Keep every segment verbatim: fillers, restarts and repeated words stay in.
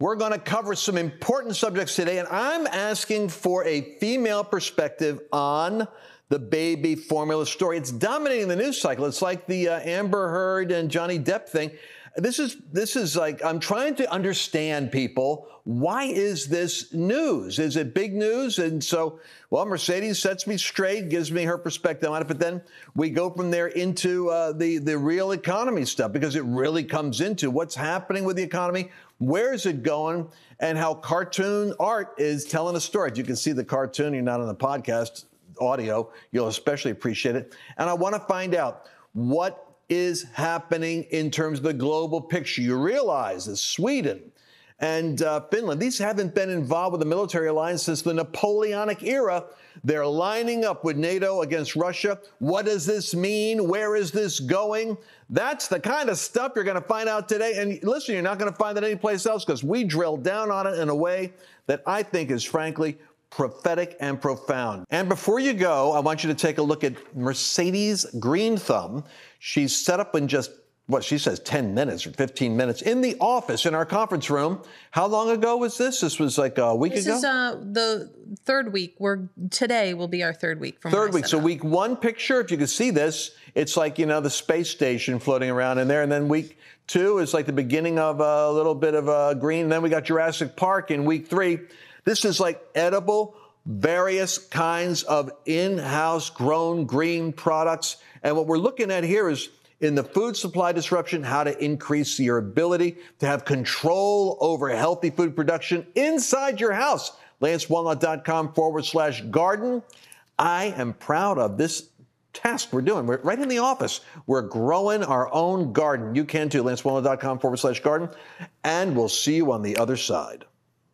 We're going to cover some important subjects today, and I'm asking for a female perspective on the baby formula story. It's dominating the news cycle. It's like the uh, Amber Heard and Johnny Depp thing. This is this is like, I'm trying to understand, people. Why is this news? Is it big news? And so, well, Mercedes sets me straight, gives me her perspective on it. But then we go from there into uh, the, the real economy stuff, because it really comes into what's happening with the economy, where is it going, and how cartoon art is telling a story. If you can see the cartoon, you're not on the podcast audio, you'll especially appreciate it. And I want to find out what is happening in terms of the global picture. You realize that Sweden and uh, Finland, these haven't been involved with the military alliance since the Napoleonic era. They're lining up with NATO against Russia. What does this mean? Where is this going? That's the kind of stuff you're going to find out today. And listen, you're not going to find that anyplace else, because we drill down on it in a way that I think is, frankly, prophetic and profound. And before you go, I want you to take a look at Mercedes Green Thumb. She's set up in just, what she says, ten minutes or fifteen minutes in the office in our conference room. How long ago was this? This was like a week this ago? This is uh, the third week. We're, today will be our third week. From Third week. So up. Week one picture, if you can see this, it's like, you know, the space station floating around in there. And then week two is like the beginning of a little bit of a green. And then we got Jurassic Park in week three. This is like edible, various kinds of in-house grown green products. And what we're looking at here is, in the food supply disruption, how to increase your ability to have control over healthy food production inside your house. Lance Wallnau dot com forward slash garden. I am proud of this task we're doing. We're right in the office. We're growing our own garden. You can too. Lance Wallnau dot com forward slash garden. And we'll see you on the other side.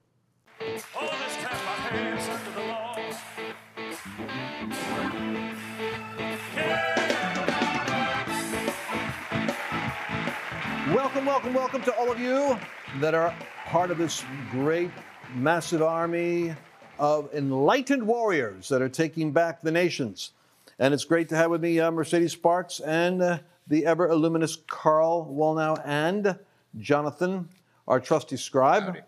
Welcome, welcome, welcome to all of you that are part of this great, massive army of enlightened warriors that are taking back the nations. And it's great to have with me uh, Mercedes Sparks and uh, the ever-illuminous Carl Wallnau and Jonathan, our trusty scribe,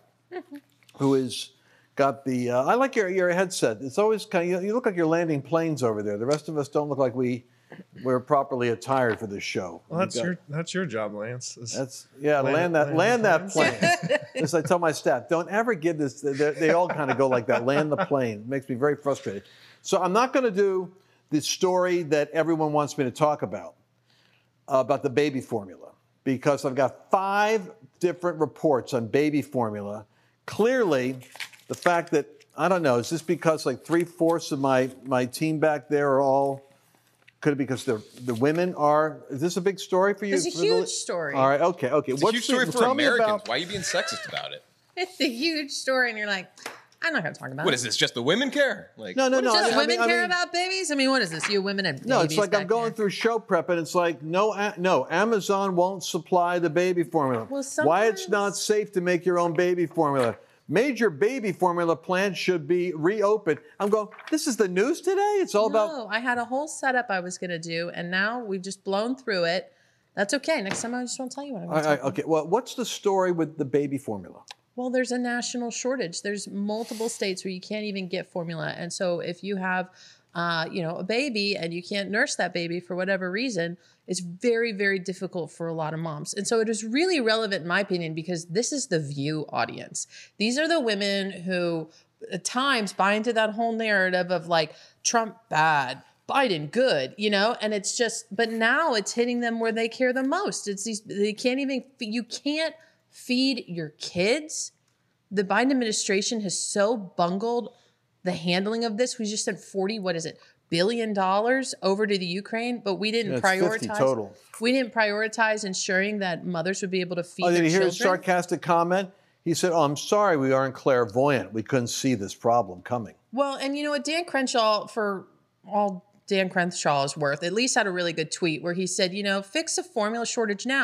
who is got the, uh, I like your, your headset. It's always kind of, you look like you're landing planes over there. The rest of us don't look like we, we're properly attired for this show. Well, that's got, your that's your job, Lance. It's that's yeah, land, land that land, land that plane. As I tell my staff, don't ever give this. They all kind of go like that. Land the plane. It makes me very frustrated. So I'm not going to do the story that everyone wants me to talk about uh, about the baby formula, because I've got five different reports on baby formula. Clearly, the fact that, I don't know, is this because like three-fourths of my my team back there are all. Could it be because the the women are? Is this a big story for you? It's a for huge the, story. All right, okay, okay. It's What's a huge story the, for Americans. About, Why are you being sexist about it? It's a huge story, and you're like, I'm not going to talk about what it. What is this? Just the women care? Like no, no, what, no. Just I, women I mean, care I mean, about babies? I mean, what is this? You women and babies? No, it's like I'm going there. through show prep, and it's like no, no. Amazon won't supply the baby formula. Well, Why it's not safe to make your own baby formula? Major baby formula plants should be reopened. I'm going, this is the news today? It's all no, about... No, I had a whole setup I was going to do, and now we've just blown through it. That's okay. Next time I just won't tell you what I'm going to talk about. Okay, well, what's the story with the baby formula? Well, there's a national shortage. There's multiple states where you can't even get formula. And so if you have, uh, you know, a baby and you can't nurse that baby for whatever reason, it's very, very difficult for a lot of moms. And so it is really relevant, in my opinion, because this is the View audience. These are the women who at times buy into that whole narrative of like, Trump bad, Biden good, you know, and it's just, but now it's hitting them where they care the most. It's these, they can't even, you can't feed your kids. The Biden administration has so bungled the handling of this. We just sent forty, what is it? billion dollars over to the Ukraine, but we didn't yeah, prioritize. Total. We didn't prioritize ensuring that mothers would be able to feed oh, their did you hear children. his sarcastic comment? He said, "Oh, I'm sorry, we aren't clairvoyant. We couldn't see this problem coming." Well, and you know what, Dan Crenshaw, for all Dan Crenshaw is worth, at least had a really good tweet where he said, you know, fix the formula shortage now.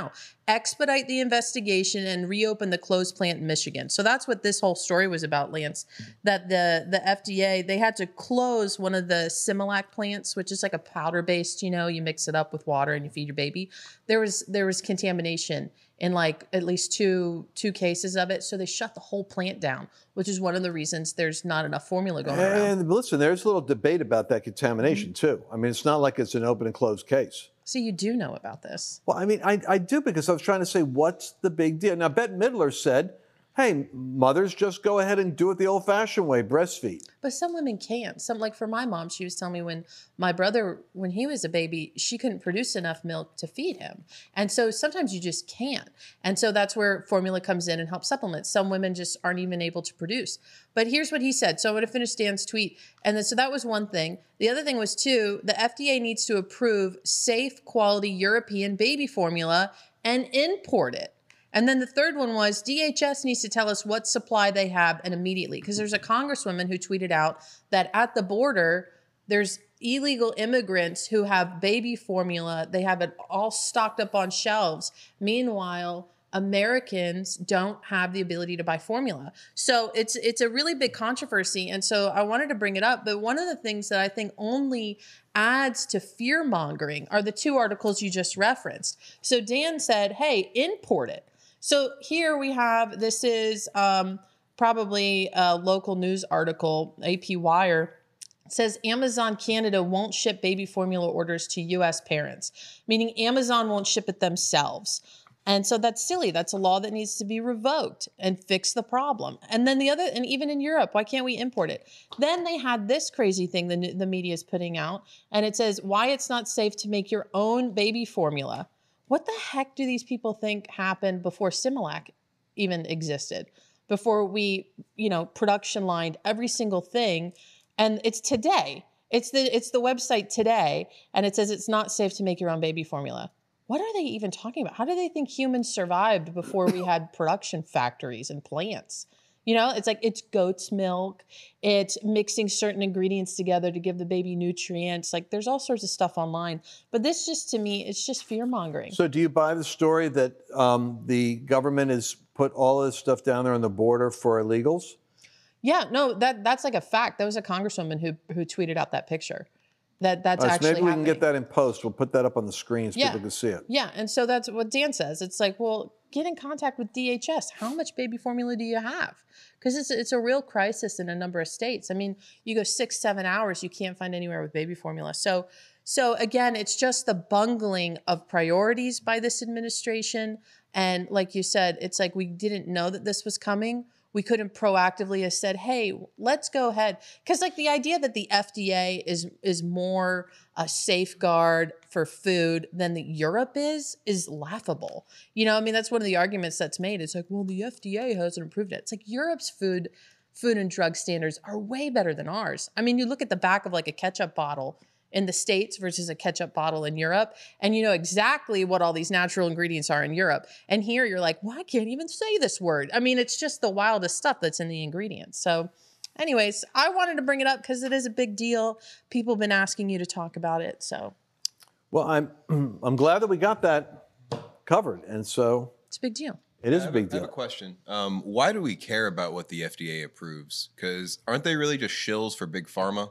expedite the investigation and reopen the closed plant in Michigan. So that's what this whole story was about, Lance, that the, the F D A, they had to close one of the Similac plants, which is like a powder-based, you know, you mix it up with water and you feed your baby. There was there was contamination in like at least two two cases of it. So they shut the whole plant down, which is one of the reasons there's not enough formula going around. And listen, there's a little debate about that contamination too. I mean, it's not like it's an open and closed case. So you do know about this. Well, I mean, I, I do, because I was trying to say, what's the big deal? Now, Bette Midler said, hey, mothers, just go ahead and do it the old-fashioned way, breastfeed. But some women can't. Some, like for my mom, she was telling me when my brother, when he was a baby, she couldn't produce enough milk to feed him. And so sometimes you just can't. And so that's where formula comes in and helps supplement. Some women just aren't even able to produce. But here's what he said. So I'm going to finish Dan's tweet. And then, so that was one thing. The other thing was, too, the F D A needs to approve safe, quality European baby formula and import it. And then the third one was D H S needs to tell us what supply they have, and immediately. Because there's a congresswoman who tweeted out that at the border, there's illegal immigrants who have baby formula. They have it all stocked up on shelves. Meanwhile, Americans don't have the ability to buy formula. So it's it's a really big controversy. And so I wanted to bring it up. But one of the things that I think only adds to fear mongering are the two articles you just referenced. So Dan said, hey, import it. So here we have, this is um, probably a local news article, A P Wire. It says Amazon Canada won't ship baby formula orders to U S parents, meaning Amazon won't ship it themselves. And so that's silly. That's a law that needs to be revoked and fix the problem. And then the other, and even in Europe, why can't we import it? Then they had this crazy thing the, the media is putting out, and it says why it's not safe to make your own baby formula. What the heck do these people think happened before Similac even existed? Before we, you know, production lined every single thing. And it's today. It's the it's the website today, and it says it's not safe to make your own baby formula. What are they even talking about? How do they think humans survived before we had production factories and plants? You know, it's like it's goat's milk. It's mixing certain ingredients together to give the baby nutrients. Like there's all sorts of stuff online. But this just, to me, it's just fear mongering. So do you buy the story that um, the government has put all this stuff down there on the border for illegals? Yeah, no, that that's like a fact. That was a congresswoman who who tweeted out that picture. That that's right, so actually maybe we happening. can get that in post. We'll put that up on the screen so Yeah. people can see it. Yeah, and so that's what Dan says. It's like, well, get in contact with D H S. How much baby formula do you have? Because it's, it's a real crisis in a number of states. I mean, you go six, seven hours, you can't find anywhere with baby formula. So, so again, it's just the bungling of priorities by this administration. And like you said, it's like we didn't know that this was coming. We couldn't proactively have said, hey, let's go ahead. Because like the idea that the F D A is is more a safeguard for food than the Europe is, is laughable. You know, I mean, that's one of the arguments that's made. It's like, well, the F D A hasn't approved it. It's like Europe's food, food and drug standards are way better than ours. I mean, you look at the back of like a ketchup bottle in the States versus a ketchup bottle in Europe, and you know exactly what all these natural ingredients are in Europe. And here you're like, well, I can't even say this word. I mean, it's just the wildest stuff that's in the ingredients. So anyways, I wanted to bring it up because it is a big deal. People have been asking you to talk about it. So, well, I'm I'm glad that we got that covered. And so it's a big deal. It is I a have big I deal. have a question. Um, why do we care about what the F D A approves? Because aren't they really just shills for big pharma?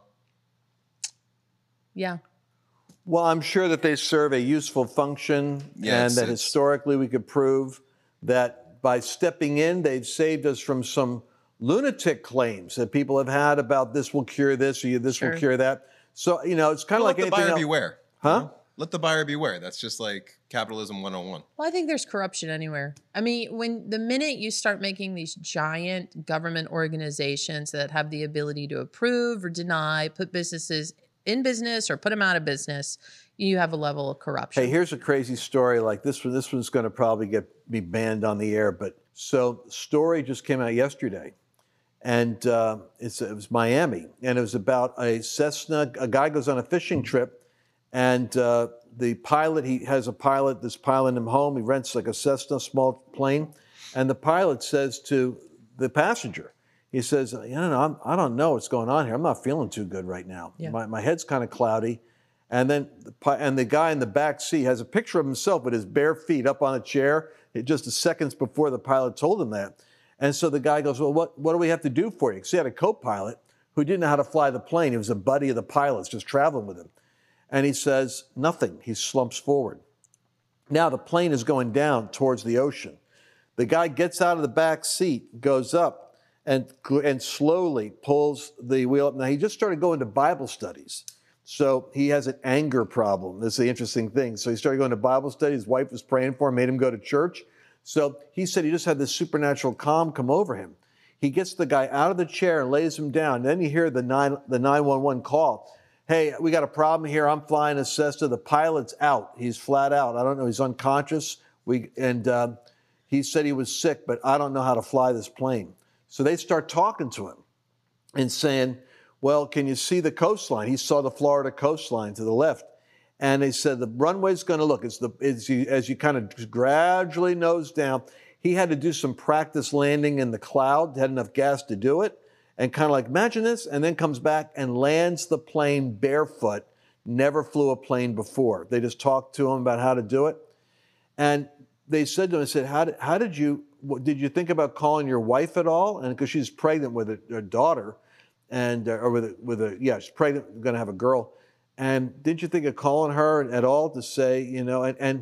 Yeah. Well, I'm sure that they serve a useful function, Yeah, and it's- that it's- historically we could prove that by stepping in, they've saved us from some lunatic claims that people have had about this will cure this or this Sure. will cure that. So, you know, it's kind of Well, like let the anything buyer else. beware. Huh? you know? Let the buyer beware. That's just like capitalism one oh one. Well, I think there's corruption anywhere. I mean, when the minute you start making these giant government organizations that have the ability to approve or deny, put businesses in business or put them out of business, you have a level of corruption. Hey, here's a crazy story. Like this one, this one's going to probably get be banned on the air. But so, story just came out yesterday, and uh, it's it was Miami, and it was about a Cessna. A guy goes on a fishing trip, and uh, the pilot he has a pilot that's piloting him home. He rents like a Cessna small plane, and the pilot says to the passenger, he says, "You know, I'm, I don't know what's going on here. I'm not feeling too good right now. Yeah. My my head's kind of cloudy." And then, the, pi- and the guy in the back seat has a picture of himself with his bare feet up on a chair, it- just seconds before the pilot told him that. And so the guy goes, well, what, what do we have to do for you? Because he had a co-pilot who didn't know how to fly the plane. He was a buddy of the pilot's, just traveling with him. And he says, nothing. He slumps forward. Now the plane is going down towards the ocean. The guy gets out of the back seat, goes up, and, and slowly pulls the wheel up. Now, he just started going to Bible studies. So he has an anger problem. This is the interesting thing. So he started going to Bible studies. His wife was praying for him, made him go to church. So he said he just had this supernatural calm come over him. He gets the guy out of the chair and lays him down. Then you hear the nine the nine one one call. Hey, we got a problem here. I'm flying a Cessna. The pilot's out. He's flat out. I don't know. He's unconscious. We and uh, he said he was sick, but I don't know how to fly this plane. So they start talking to him and saying, well, can you see the coastline? He saw the Florida coastline to the left. And they said the runway's going to look, it's the, it's you, as you kind of gradually nose down. He had to do some practice landing in the cloud, had enough gas to do it, and kind of like, imagine this, and then comes back and lands the plane barefoot. Never flew a plane before. They just talked to him about how to do it. And they said to him, I said, how did, how did you, what, did you think about calling your wife at all? And because she's pregnant with a, a daughter, and uh, or with a, with a, yeah, she's pregnant, going to have a girl. And didn't you think of calling her at all to say, you know, and, and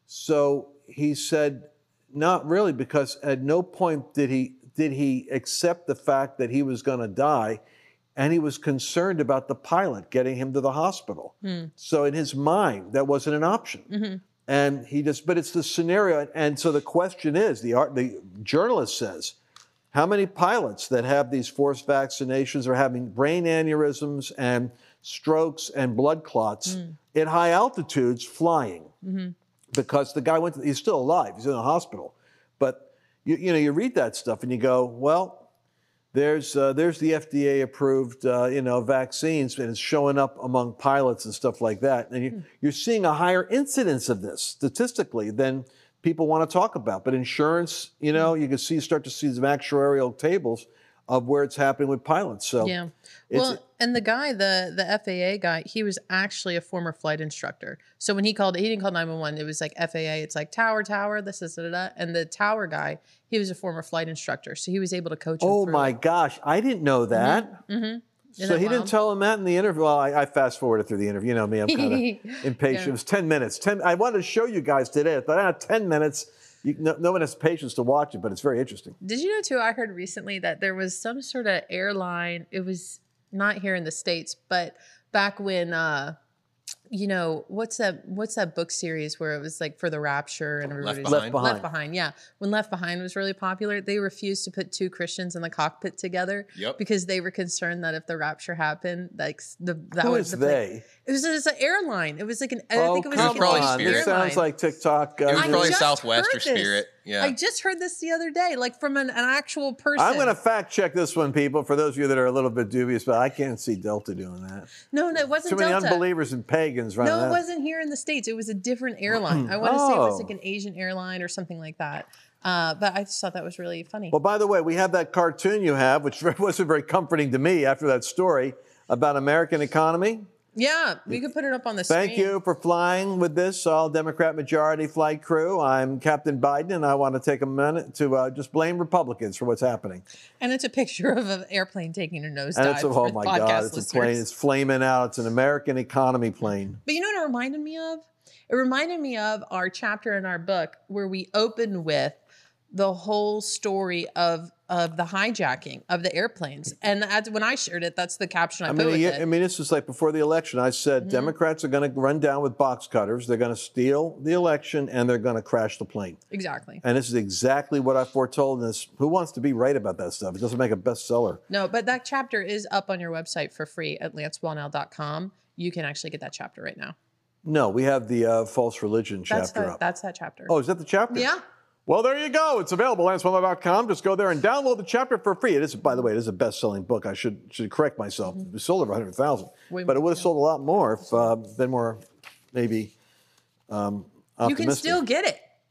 so he said, not really, because at no point did he did he accept the fact that he was going to die, and he was concerned about the pilot getting him to the hospital. Mm. So in his mind, that wasn't an option. Mm-hmm. And he just, but it's the scenario. And so the question is, the art, the journalist says, how many pilots that have these forced vaccinations are having brain aneurysms and strokes and blood clots mm. at high altitudes flying? Mm-hmm. Because the guy went to, he's still alive, he's in the hospital. But, you, you know, you read that stuff and you go, well, there's uh, there's the F D A-approved, uh, you know, vaccines, and it's showing up among pilots and stuff like that. And you, mm. you're seeing a higher incidence of this statistically than people want to talk about. But insurance, you know, you can see, start to see some actuarial tables of where it's happening with pilots. So yeah. Well, and the guy, the the F A A guy, he was actually a former flight instructor. So when he called, he didn't call nine one one. It was like F A A. It's like tower, tower, this is da, da, da. And the tower guy, he was a former flight instructor. So he was able to coach him Oh through my it. gosh, I didn't know that. Mm-hmm. Mm-hmm. So he wild? didn't tell him that in the interview. Well, I, I fast forwarded through the interview. You know me, I'm kind of impatient. Yeah. It was ten minutes. Ten. I wanted to show you guys today. I thought, ah, ten minutes. You, no, no one has patience to watch it, but it's very interesting. Did you know, too, I heard recently that there was some sort of airline, it was not here in the States, but back when, uh, you know, what's that what's that book series where it was like for the rapture and everybody Left Behind? Left Behind. Left Behind, yeah. When Left Behind was really popular, they refused to put two Christians in the cockpit together Yep. because they were concerned that if the rapture happened, like the that Who was is the they? It was, it was an airline. It was like an I Oh, think it was come like probably an on. Spirit This airline. sounds like TikTok. Uh, It was I probably just Southwest or heard this. Spirit. Yeah. I just heard this the other day, like from an, an actual person. I'm going to fact check this one, people, for those of you that are a little bit dubious, but I can't see Delta doing that. No, no, it wasn't Too many Delta. unbelievers and pagans running No, that. it wasn't here in the States. It was a different airline. I want to say it was Oh. like an Asian airline or something like that. Uh, but I just thought that was really funny. Well, by the way, we have that cartoon you have, which wasn't very comforting to me after that story about American economy. Yeah, we could put it up on the Thank screen. you for flying with this all Democrat majority flight crew. I'm Captain Biden, and I want to take a minute to uh, just blame Republicans for what's happening. And it's a picture of an airplane taking a nosedive. And it's a, oh for my podcast God, it's listeners. a plane. It's flaming out. It's an American economy plane. But you know what it reminded me of? It reminded me of our chapter in our book where we open with the whole story of of the hijacking of the airplanes. And as, when I shared it, that's the caption I, I put mean, with yeah, it. I mean, this was like before the election. I said Mm-hmm. Democrats are going to run down with box cutters. They're going to steal the election, and they're going to crash the plane. Exactly. And this is exactly what I foretold. And this, who wants to be right about that stuff? It doesn't make a bestseller. No, but that chapter is up on your website for free at lance wallnell dot com. You can actually get that chapter right now. No, we have the uh, false religion That's chapter that, up. that's that chapter. Oh, is that the chapter? Yeah. Well, there you go. It's available at lance wallnell dot com. Just go there and download the chapter for free. It is, by the way, it is a best-selling book. I should should correct myself. Mm-hmm. It sold over one hundred thousand. Way But it more, would have yeah. sold a lot more if uh, been more, maybe, um, You optimistic. can still get it.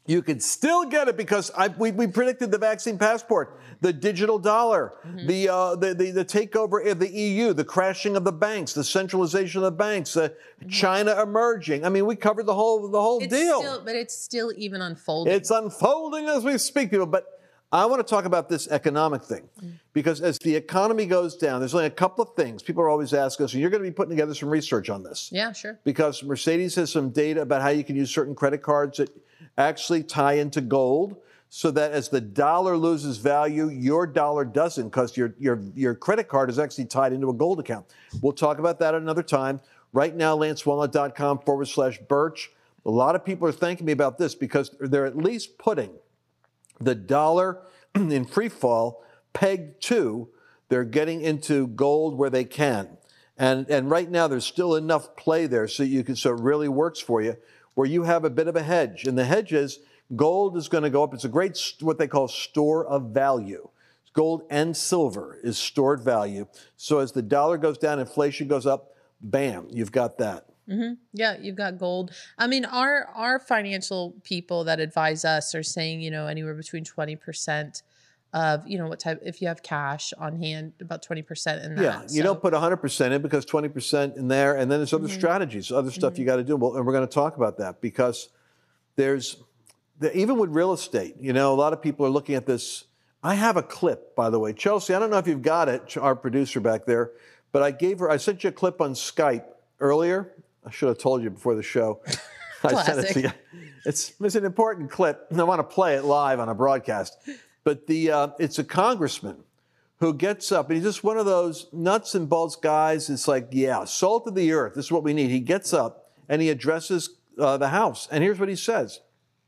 You could still get it because I, we, we predicted the vaccine passport, the digital dollar, mm-hmm. the, uh, the, the the takeover of the E U, the crashing of the banks, the centralization of the banks, uh, mm-hmm. China emerging. I mean, we covered the whole the whole it's deal. Still, but it's still even unfolding. It's unfolding as we speak, people. But I want to talk about this economic thing mm-hmm. because as the economy goes down, there's only a couple of things. People are always asking us, and you're going to be putting together some research on this. Yeah, sure. Because Mercedes has some data about how you can use certain credit cards that actually tie into gold so that as the dollar loses value, your dollar doesn't because your, your, your credit card is actually tied into a gold account. We'll talk about that at another time. Right now, lancewallnut.com forward slash Birch. A lot of people are thanking me about this because they're at least putting the dollar in free fall pegged to they're getting into gold where they can. And, and right now, there's still enough play there so you can so it really works for you, where you have a bit of a hedge. And the hedge is gold is going to go up. It's a great, what they call store of value. Gold and silver is stored value. So as the dollar goes down, inflation goes up, bam, you've got that. Mm-hmm. Yeah, you've got gold. I mean, our our financial people that advise us are saying, you know, anywhere between twenty percent of, you know, what type, if you have cash on hand, about twenty percent in that. Yeah, you so. don't put one hundred percent in because twenty percent in there, and then there's other mm-hmm. strategies, other stuff mm-hmm. you got to do. Well, and we're going to talk about that because there's, the, even with real estate, you know, a lot of people are looking at this. I have a clip, by the way. Chelsea, I don't know if you've got it, our producer back there, but I gave her, I sent you a clip on Skype earlier. I should have told you before the show. I sent it to you. It's, it's an important clip, and I want to play it live on a broadcast. But the uh, it's a congressman who gets up, and he's just one of those nuts and bolts guys. It's like, yeah, salt of the earth. This is what we need. He gets up, and he addresses uh, the House. And here's what he says.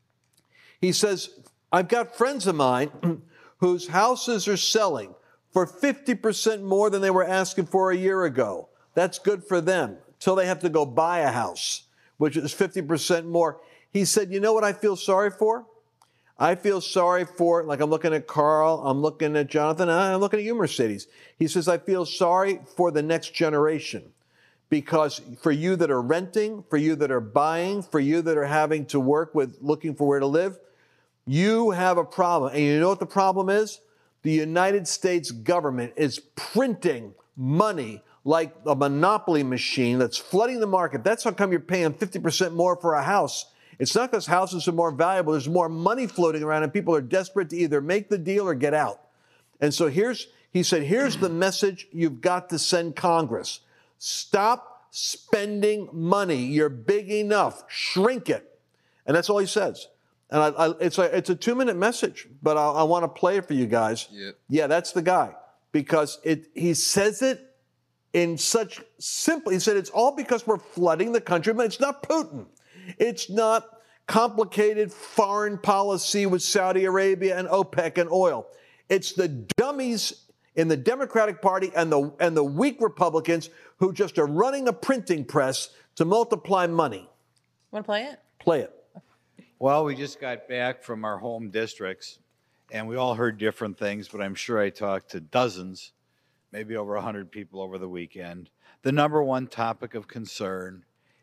He says, I've got friends of mine whose houses are selling for fifty percent more than they were asking for a year ago. That's good for them. Till they have to go buy a house, which is fifty percent more. He said, you know what I feel sorry for? I feel sorry for, like I'm looking at Carl, I'm looking at Jonathan, I'm looking at you, Mercedes. He says, I feel sorry for the next generation because for you that are renting, for you that are buying, for you that are having to work with looking for where to live, you have a problem. And you know what the problem is? The United States government is printing money like a monopoly machine that's flooding the market. That's how come you're paying fifty percent more for a house. It's not because houses are more valuable. There's more money floating around and people are desperate to either make the deal or get out. And so here's, he said, here's the message you've got to send Congress. Stop spending money. You're big enough. Shrink it. And that's all he says. And I, I, it's, a, it's a two-minute message, but I, I want to play it for you guys. Yep. Yeah, that's the guy. Because it, he says it in such simple, he said it's all because we're flooding the country, but it's not Putin. It's not complicated foreign policy with Saudi Arabia and OPEC and oil. It's the dummies in the Democratic Party and the, and the weak Republicans who just are running a printing press to multiply money. Want to play it? Play it. Well, we just got back from our home districts, and we all heard different things, but I'm sure I talked to dozens, maybe over one hundred people over the weekend. The number one topic of concern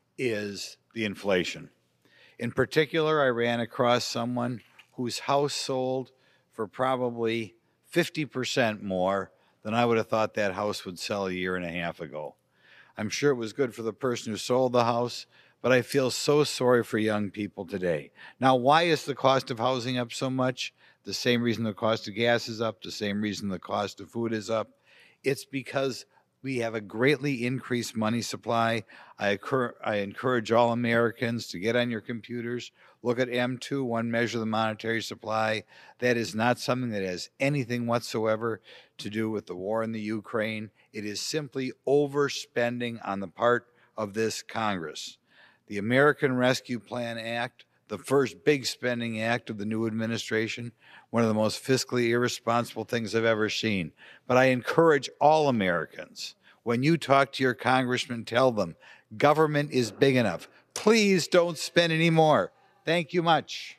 is the inflation. In particular, I ran across someone whose house sold for probably fifty percent more than I would have thought that house would sell a year and a half ago. I'm sure it was good for the person who sold the house, but I feel so sorry for young people today. Now, why is the cost of housing up so much? The same reason the cost of gas is up, the same reason the cost of food is up. It's because we have a greatly increased money supply. I, occur, I encourage all Americans to get on your computers, look at M two, one measure of the monetary supply. That is not something that has anything whatsoever to do with the war in the Ukraine. It is simply overspending on the part of this Congress. The American Rescue Plan Act, the first big spending act of the new administration, one of the most fiscally irresponsible things I've ever seen. But I encourage all Americans, when you talk to your congressman, tell them, government is big enough. Please don't spend any more. Thank you much.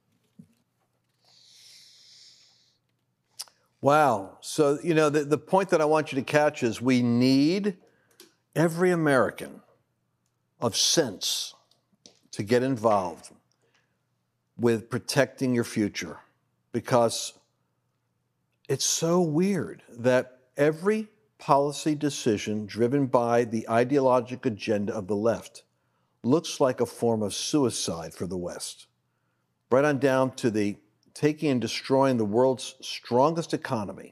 Wow. So, you know, the, the point that I want you to catch is we need every American of sense to get involved. with protecting your future, because it's so weird that every policy decision driven by the ideological agenda of the left looks like a form of suicide for the West. Right on down to the taking and destroying the world's strongest economy,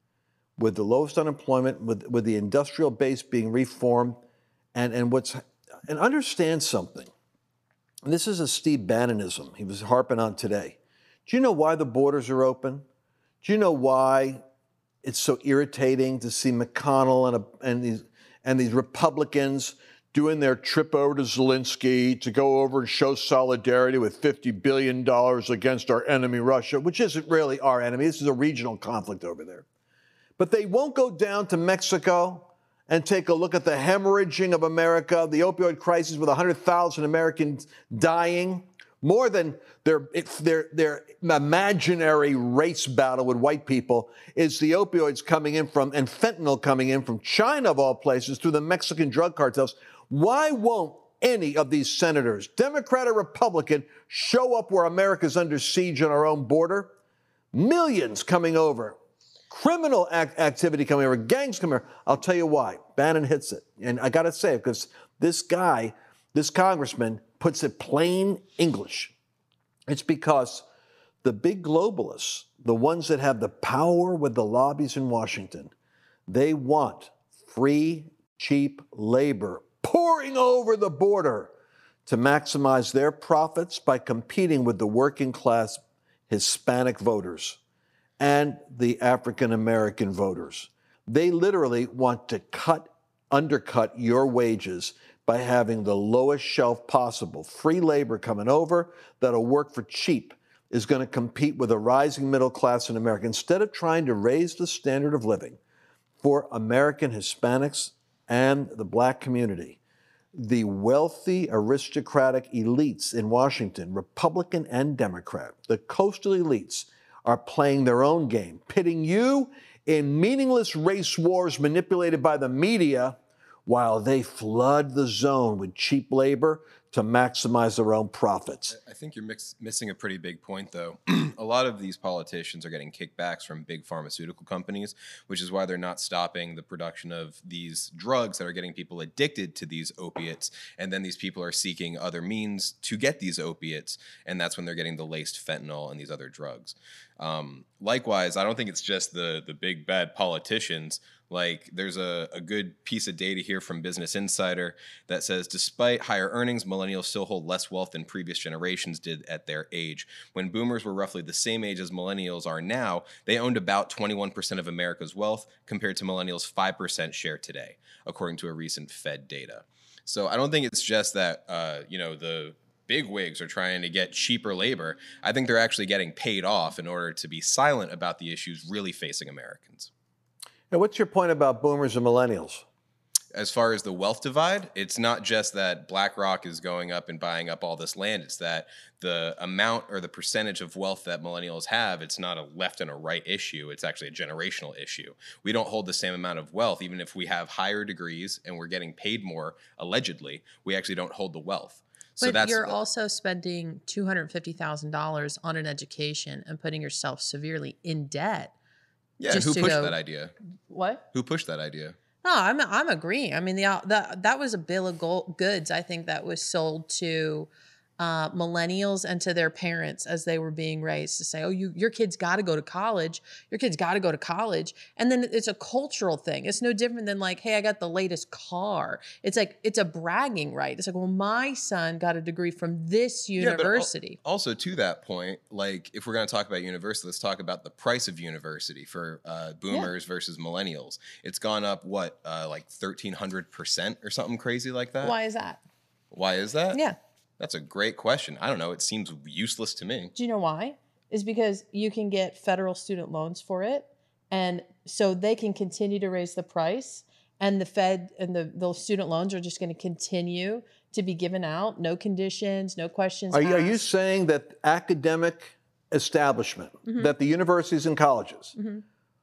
with the lowest unemployment, with, with the industrial base being reformed, and, and what's, and understand something. And this is a Steve Bannonism he was harping on today. Do you know why the borders are open? Do you know why it's so irritating to see McConnell and, a, and, these, and these Republicans doing their trip over to Zelensky to go over and show solidarity with fifty billion dollars against our enemy, Russia, which isn't really our enemy. This is a regional conflict over there. But they won't go down to Mexico and take a look at the hemorrhaging of America, the opioid crisis with one hundred thousand Americans dying, more than their, their, their imaginary race battle with white people is the opioids coming in from, and fentanyl coming in from China, of all places, through the Mexican drug cartels. Why won't any of these senators, Democrat or Republican, show up where America's under siege on our own border? Millions coming over. Criminal act activity coming over, gangs coming over. I'll tell you why. Bannon hits it. And I got to say it because this guy, this congressman, puts it plain English. It's because the big globalists, the ones that have the power with the lobbies in Washington, they want free, cheap labor pouring over the border to maximize their profits by competing with the working class Hispanic voters and the African American voters. They literally want to cut, undercut your wages by having the lowest shelf possible. Free labor coming over that'll work for cheap is going to compete with a rising middle class in America. Instead of trying to raise the standard of living for American Hispanics and the black community, the wealthy aristocratic elites in Washington, Republican and Democrat, the coastal elites, are playing their own game, pitting you in meaningless race wars manipulated by the media while they flood the zone with cheap labor to maximize their own profits. I think you're mix, missing a pretty big point, though. A lot of these politicians are getting kickbacks from big pharmaceutical companies, which is why they're not stopping the production of these drugs that are getting people addicted to these opiates. And then these people are seeking other means to get these opiates, and that's when they're getting the laced fentanyl and these other drugs. Um, likewise, I don't think it's just the the big bad politicians. Like, there's a, a good piece of data here from Business Insider that says, despite higher earnings, millennials still hold less wealth than previous generations did at their age. When boomers were roughly the same age as millennials are now, they owned about twenty-one percent of America's wealth compared to millennials' five percent share today, according to a recent Fed data. So I don't think it's just that, uh, you know, the big wigs are trying to get cheaper labor. I think they're actually getting paid off in order to be silent about the issues really facing Americans. Now, what's your point about boomers and millennials? As far as the wealth divide, it's not just that BlackRock is going up and buying up all this land. It's that the amount or the percentage of wealth that millennials have, it's not a left and a right issue. It's actually a generational issue. We don't hold the same amount of wealth. Even if we have higher degrees and we're getting paid more, allegedly, we actually don't hold the wealth. So but that's you're the, also spending two hundred fifty thousand dollars on an education and putting yourself severely in debt. Yeah, just who to pushed go, that idea? What? Who pushed that idea? No, I'm I'm agreeing. I mean, the, the that was a bill of gold, goods. I think that was sold to uh, millennials and to their parents as they were being raised to say, "Oh, you your kid's got to go to college. Your kid's got to go to college." And then it's a cultural thing. It's no different than like, "Hey, I got the latest car." It's like it's a bragging right. It's like, "Well, my son got a degree from this university." Yeah, but al- also to that point, like if we're going to talk about university, let's talk about the price of university for uh, boomers yeah. versus millennials. It's gone up what, uh, like thirteen hundred percent or something crazy like that. Why is that? Why is that? Yeah. That's a great question. I don't know. It seems useless to me. Do you know why? Is because you can get federal student loans for it. And so they can continue to raise the price. And the Fed and the those student loans are just going to continue to be given out. No conditions, no questions Are you, asked. are you saying that academic establishment, mm-hmm. that the universities and colleges mm-hmm.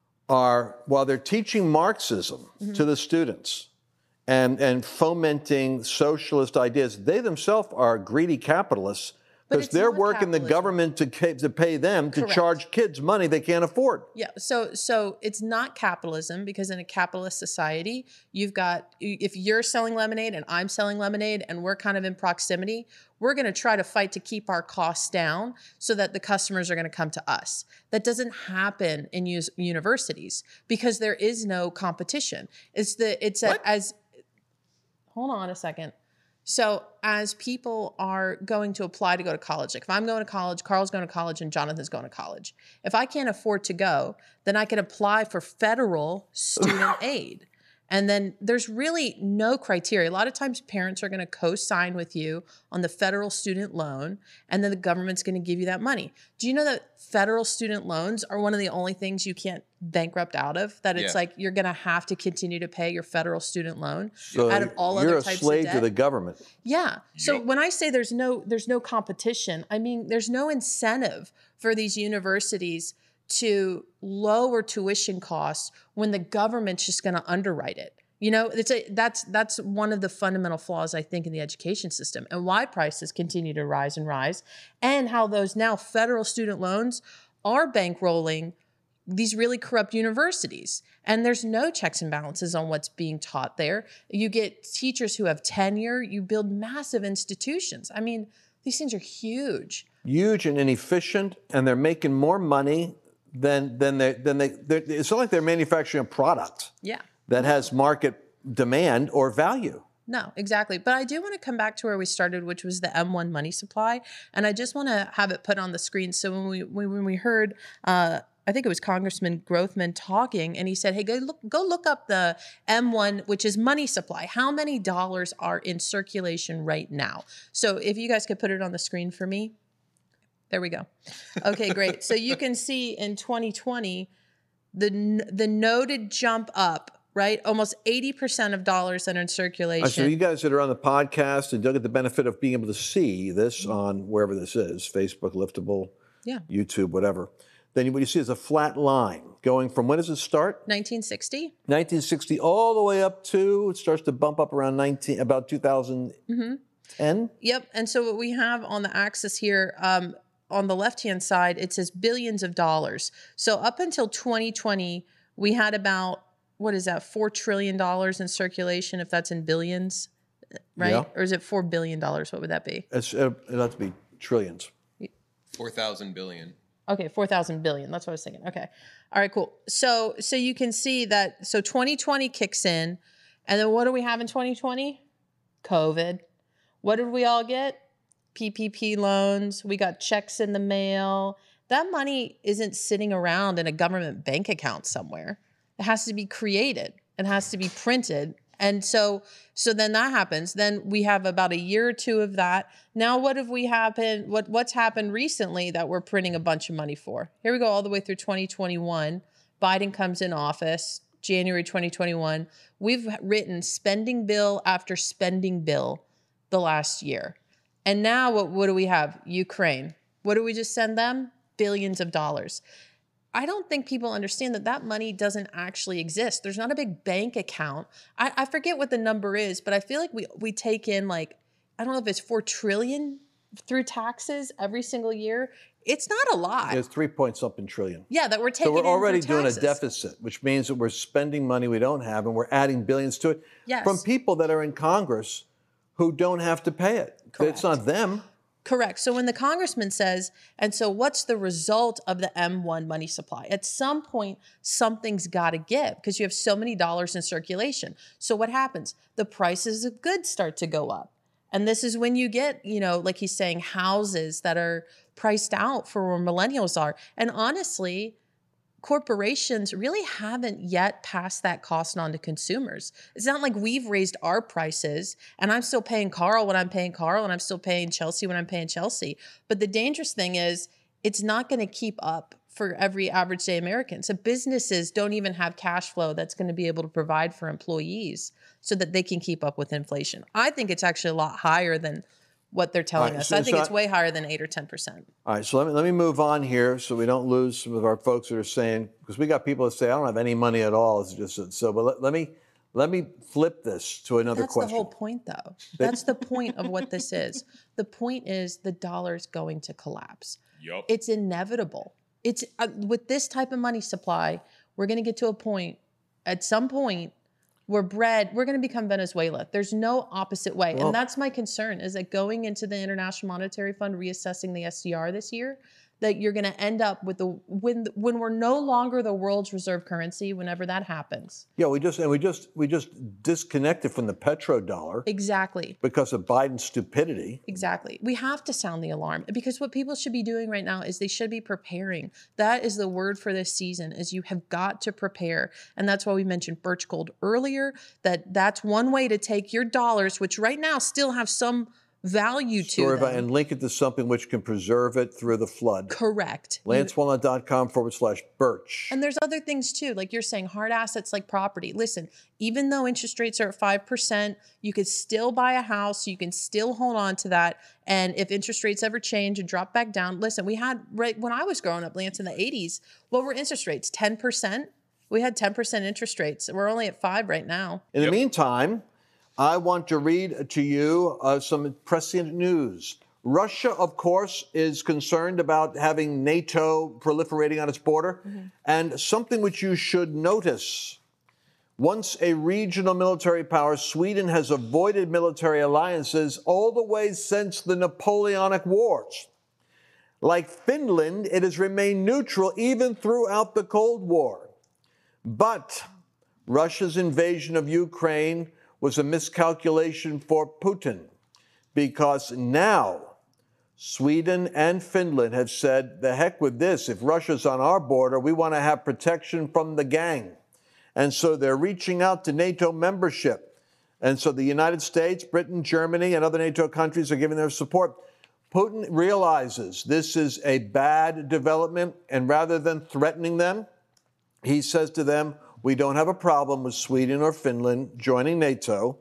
are, while they're teaching Marxism mm-hmm. to the students, And, and fomenting socialist ideas, they themselves are greedy capitalists Because it's they're not working the capitalism. government to, ca- to pay them to Correct. charge kids money they can't afford. Yeah, so so it's not capitalism because in a capitalist society, you've got if you're selling lemonade and I'm selling lemonade and we're kind of in proximity, we're going to try to fight to keep our costs down so that the customers are going to come to us. That doesn't happen in us- universities because there is no competition. It's the it's a, as hold on a second. So as people are going to apply to go to college, like if I'm going to college, Carl's going to college, and Jonathan's going to college, if I can't afford to go, then I can apply for federal student aid. And then there's really no criteria. A lot of times parents are going to co-sign with you on the federal student loan, and then the government's going to give you that money. Do you know that federal student loans are one of the only things you can't bankrupt out of? That it's Yeah. like you're going to have to continue to pay your federal student loan So out of all you're other a types slave of to debt. the government. Yeah. So when I say there's no there's no competition, I mean there's no incentive for these universities to lower tuition costs when the government's just going to underwrite it. You know, it's a that's that's one of the fundamental flaws I think in the education system and why prices continue to rise and rise, and how those now federal student loans are bankrolling these really corrupt universities. And there's no checks and balances on what's being taught there. You get teachers who have tenure, you build massive institutions. I mean, these things are huge. Huge and inefficient, and they're making more money than than they than they. they're- It's not like they're manufacturing a product Yeah. that has market demand or value. No, exactly. But I do want to come back to where we started, which was the M one money supply. And I just want to have it put on the screen. So when we when, when we heard, uh, I think it was Congressman Grothman talking, and he said, hey, go look, go look up the M one, which is money supply. How many dollars are in circulation right now? So if you guys could put it on the screen for me. There we go. Okay, great. So you can see in twenty twenty, the the noted jump up, right? Almost eighty percent of dollars that are in circulation. Uh, So you guys that are on the podcast and don't get the benefit of being able to see this on wherever this is, Facebook, Liftable, Yeah. YouTube, whatever, then what you see is a flat line going from when does it start? nineteen sixty. nineteen sixty all the way up to, it starts to bump up around nineteen, about two thousand ten. Yep. And so what we have on the axis here, um, on the left-hand side, it says billions of dollars. So up until twenty twenty, we had about, what is that, four trillion dollars in circulation, if that's in billions, right? Yeah. Or is it four billion dollars? What would that be? It's, uh, it'll have to be trillions. four thousand billion. Okay, four thousand billion. That's what I was thinking. Okay. All right, cool. So so you can see that, so twenty twenty kicks in, and then what do we have in twenty twenty? COVID. What did we all get? P P P loans. We got checks in the mail. That money isn't sitting around in a government bank account somewhere. It has to be created. It has to be printed. And so so then that happens. Then we have about a year or two of that. Now what have we happened? What what's happened recently that we're printing a bunch of money for? Here we go all the way through twenty twenty-one. Biden comes in office, January twenty twenty-one. We've written spending bill after spending bill the last year. And now what, what do we have? Ukraine. What do we just send them? Billions of dollars. I don't think people understand that that money doesn't actually exist. There's not a big bank account. I, I forget what the number is, but I feel like we we take in like, I don't know if it's four trillion through taxes every single year. It's not a lot. It's three point something trillion. Yeah, that we're taking So we're in already through doing a taxes. deficit, which means that we're spending money we don't have and we're adding billions to it Yes. from people that are in Congress who don't have to pay it. It's not them. Correct. So when the congressman says, and so what's the result of the M one money supply? At some point, something's got to give because you have so many dollars in circulation. So what happens? The prices of goods start to go up. And this is when you get, you know, like he's saying, houses that are priced out for where millennials are. And honestly, corporations really haven't yet passed that cost on to consumers. It's not like we've raised our prices and I'm still paying Carl when I'm paying Carl and I'm still paying Chelsea when I'm paying Chelsea. But the dangerous thing is it's not going to keep up for every average day American. So businesses don't even have cash flow that's going to be able to provide for employees so that they can keep up with inflation. I think it's actually a lot higher than what they're telling All right, us. so- I think so it's I- way higher than eight or ten percent. All right, so let me, let me move on here so we don't lose some of our folks that are saying, because we got people that say, I don't have any money at all. It's just, so, but let, let me, Let me flip this to another That's question. the whole point, though. That's the point of what this is. The point is the dollar's going to collapse. Yep. It's inevitable. It's uh, with this type of money supply, we're going to get to a point, at some point, where bread, we're going to become Venezuela. There's no opposite way. Well, and that's my concern, is that going into the International Monetary Fund, reassessing the S D R this year, that you're going to end up with the when when we're no longer the world's reserve currency. Whenever that happens, yeah, we just and we just we just disconnected from the petrodollar exactly because of Biden's stupidity. exactly. We have to sound the alarm, because what people should be doing right now is they should be preparing. That is the word for this season: is you have got to prepare, and that's why we mentioned Birch Gold earlier. That that's one way to take your dollars, which right now still have some value to Store them. of- and link it to something which can preserve it through the flood. Correct. LanceWalnut.com forward slash Birch. And there's other things too, like you're saying, hard assets like property. Listen, even though interest rates are at five percent, you could still buy a house. You can still hold on to that. And if interest rates ever change and drop back down, listen, we had, right when I was growing up, Lance, in the eighties, what were interest rates? ten percent? We had ten percent interest rates. We're only at five right now. In the meantime, I want to read to you uh, some prescient news. Russia, of course, is concerned about having NATO proliferating on its border. Mm-hmm. And something which you should notice: once a regional military power, Sweden has avoided military alliances all the way since the Napoleonic Wars. Like Finland, it has remained neutral even throughout the Cold War. But Russia's invasion of Ukraine was a miscalculation for Putin, because now Sweden and Finland have said, the heck with this. If Russia's on our border, we want to have protection from the gang. And so they're reaching out to NATO membership. And so the United States, Britain, Germany, and other NATO countries are giving their support. Putin realizes this is a bad development, and rather than threatening them, he says to them, we don't have a problem with Sweden or Finland joining NATO.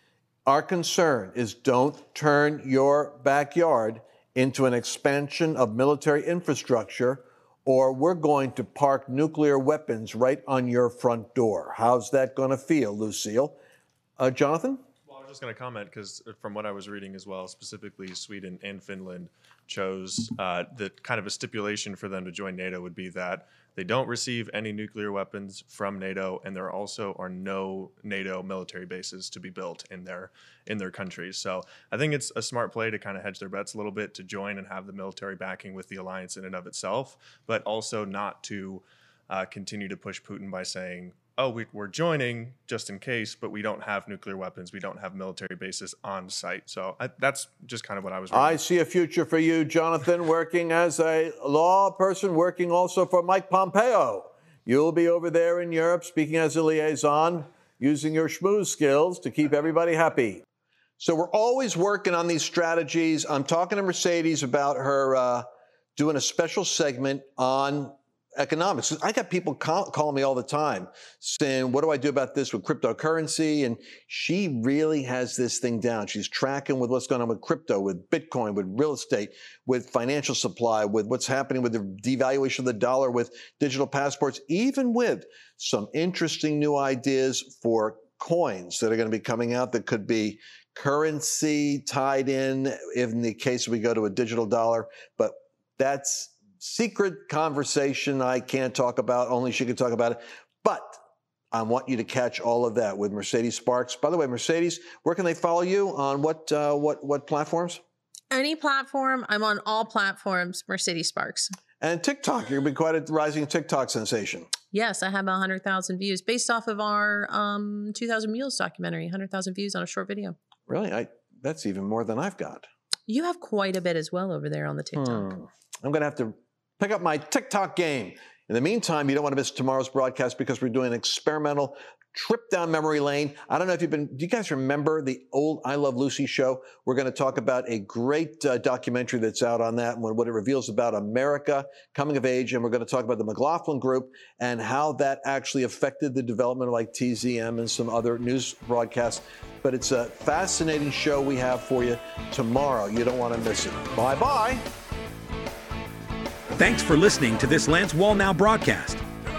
Our concern is don't turn your backyard into an expansion of military infrastructure, or we're going to park nuclear weapons right on your front door. How's that going to feel, Lucille? Uh, Jonathan? Well, I was just going to comment, because from what I was reading as well, specifically Sweden and Finland chose uh, the kind of a stipulation for them to join NATO would be that they don't receive any nuclear weapons from NATO, and there also are no NATO military bases to be built in their in their countries. So I think it's a smart play to kind of hedge their bets a little bit, to join and have the military backing with the alliance in and of itself, but also not to uh, continue to push Putin by saying, oh, we, we're joining just in case, but we don't have nuclear weapons. We don't have military bases on site. So I, that's just kind of what I was reading. I see a future for you, Jonathan, working as a law person, working also for Mike Pompeo. You'll be over there in Europe speaking as a liaison, using your schmooze skills to keep everybody happy. So we're always working on these strategies. I'm talking to Mercedes about her uh, doing a special segment on economics. I got people call, calling me all the time saying, what do I do about this with cryptocurrency? And she really has this thing down. She's tracking with what's going on with crypto, with Bitcoin, with real estate, with financial supply, with what's happening with the devaluation of the dollar, with digital passports, even with some interesting new ideas for coins that are going to be coming out that could be currency tied in, in the case we go to a digital dollar. But that's secret conversation I can't talk about. Only she can talk about it. But I want you to catch all of that with Mercedes Sparks. By the way, Mercedes, where can they follow you? On what uh, what what platforms? Any platform. I'm on all platforms, Mercedes Sparks. And TikTok. You're going to be quite a rising TikTok sensation. Yes, I have one hundred thousand views based off of our um, two thousand Mules documentary. one hundred thousand views on a short video. Really? I that's even more than I've got. You have quite a bit as well over there on the TikTok. Hmm. I'm going to have to pick up my TikTok game. In the meantime, you don't want to miss tomorrow's broadcast, because we're doing an experimental trip down memory lane. I don't know if you've been, do you guys remember the old I Love Lucy show? We're going to talk about a great uh, documentary that's out on that, and what it reveals about America coming of age. And we're going to talk about the McLaughlin Group and how that actually affected the development of like T Z M and some other news broadcasts. But it's a fascinating show we have for you tomorrow. You don't want to miss it. Bye-bye. Thanks for listening to this Lance Wallnau broadcast.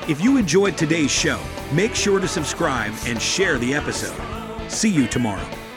If you enjoyed today's show, make sure to subscribe and share the episode. See you tomorrow.